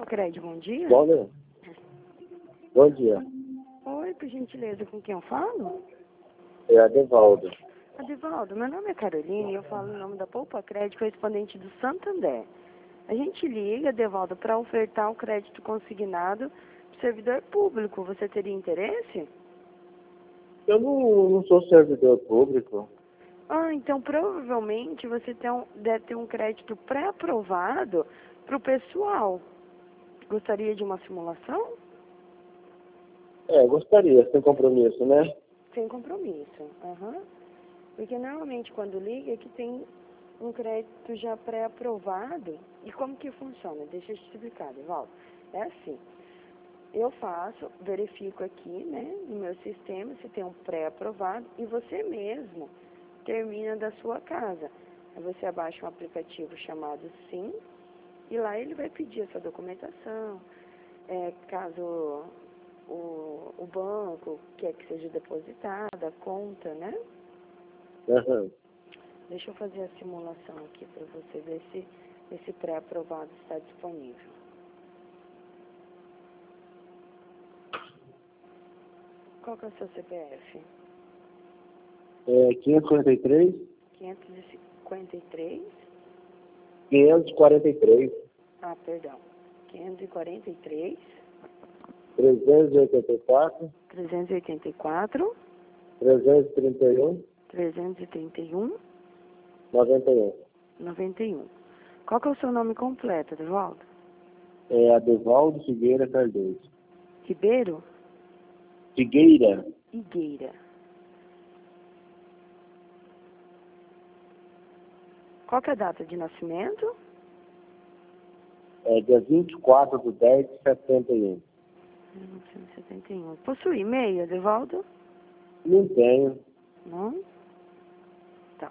Crédito, bom dia. Bom dia. Bom dia. Oi, por gentileza, com quem eu falo? É Adevaldo. Adevaldo, meu nome é Carolina e eu falo em nome da Poupa Crédito, correspondente do Santander. A gente liga, Adevaldo, para ofertar um crédito consignado para o servidor público. Você teria interesse? Eu não sou servidor público. Ah, então provavelmente você deve ter um crédito pré-aprovado para o pessoal. Gostaria de uma simulação? Gostaria, sem compromisso, né? Sem compromisso. Aham. Porque normalmente quando liga é que tem um crédito já pré-aprovado. E como que funciona? Deixa eu te explicar, Evaldo. É assim, eu verifico aqui, né, no meu sistema se tem um pré-aprovado e você mesmo termina da sua casa. Aí você abaixa um aplicativo chamado Sim e lá ele vai pedir a sua documentação, caso o banco quer que seja depositada, a conta, né? Uhum. Deixa eu fazer a simulação aqui para você ver se esse pré-aprovado está disponível. Qual que é o seu CPF? 553, 553? 543, Ah, perdão. 543, 384, 384, 331, 331, 91. 91. Qual que é o seu nome completo, Adevaldo? Adevaldo Figueira Cardoso. Ribeiro? Figueira, Higueira. Qual que é a data de nascimento? dia 24 de 10 de 71. 1971. Possui e-mail, Adevaldo? Não tenho. Não? Tá.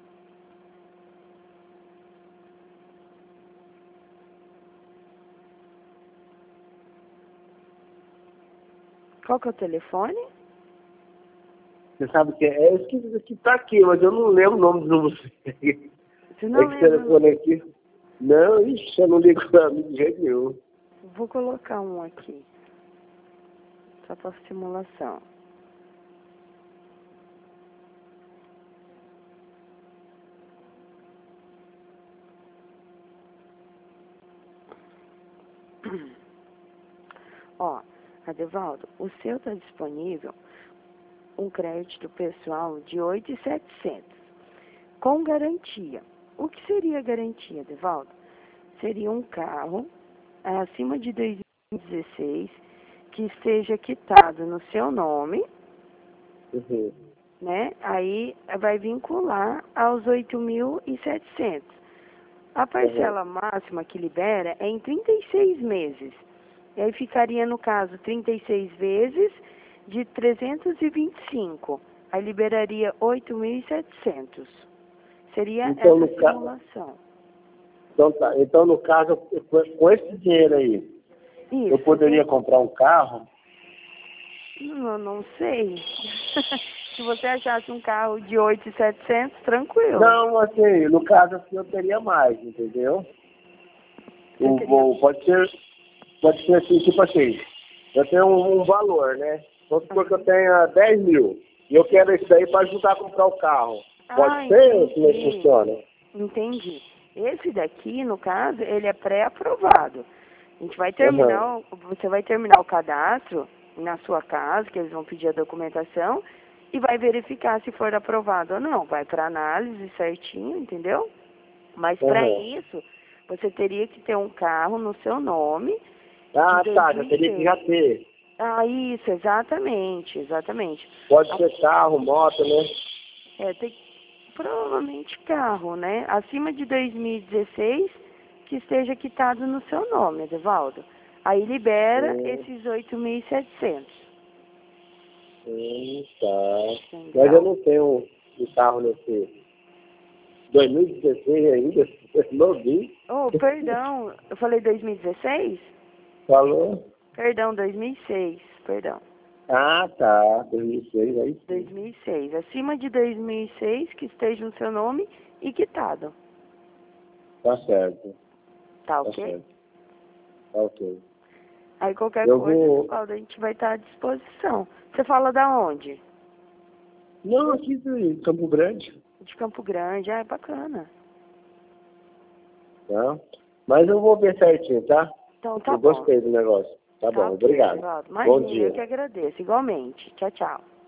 Qual que é o telefone? Você sabe que é esse que tá aqui, mas eu não lembro o nome de você. Você não Esse lembra? telefone aqui. Não, ixi, eu não ligo pra mim de jeito nenhum. Vou colocar um aqui. Só para simulação. Ó, Adevaldo, o seu está disponível um crédito pessoal de 8.700 com garantia. O que seria garantia, Adevaldo? Seria um carro acima de 2016 que esteja quitado no seu nome, Uhum. né? Aí vai vincular aos 8.700. A parcela máxima que libera é em 36 meses. E aí ficaria, no caso, 36 vezes de 325. Aí liberaria 8.700. Seria Então, essa simulação. Então, no caso, com esse dinheiro aí, Isso. eu poderia comprar um carro? Não sei. Se você achasse um carro de 8.700, tranquilo. Não, assim, no caso assim, eu teria mais, entendeu? Pode ser assim, tipo assim, eu tenho um valor, né? Vamos supor que eu tenha 10 mil, e eu quero isso daí para ajudar a comprar o carro. Pode ser? Entendi. Como é que funciona? Entendi. Esse daqui, no caso, ele é pré-aprovado. A gente vai terminar, você vai terminar o cadastro na sua casa, que eles vão pedir a documentação, e vai verificar se for aprovado ou não. Vai para análise certinho, entendeu? Mas para isso, você teria que ter um carro no seu nome. Ah, de tá, já teria que já ter. Ah, isso, exatamente, exatamente. Pode ser carro, moto, né? Tem provavelmente carro, né? Acima de 2016, que esteja quitado no seu nome, Adevaldo. Aí libera esses 8.700. Tá. Entendeu? Mas eu não tenho um carro nesse 2016 ainda, novinho. Oh, perdão, eu falei 2016? Falou? Perdão, 2006, perdão. Ah, tá, 2006, aí sim. 2006. Acima de 2006, que esteja no seu nome e quitado. Tá certo. Tá Tá ok? certo. Ok. Aí qualquer Eu coisa, vou... Valdo, a gente vai estar à disposição. Você fala da onde? Não, aqui de Campo Grande. De Campo Grande. Ah, é bacana. Tá? Mas eu vou ver certinho, tá? Então tá Eu bom. gostei do negócio. Tá bom, Ok, obrigado. Valdo. Bom Imagina, eu dia. que agradeço. Igualmente. Tchau, tchau.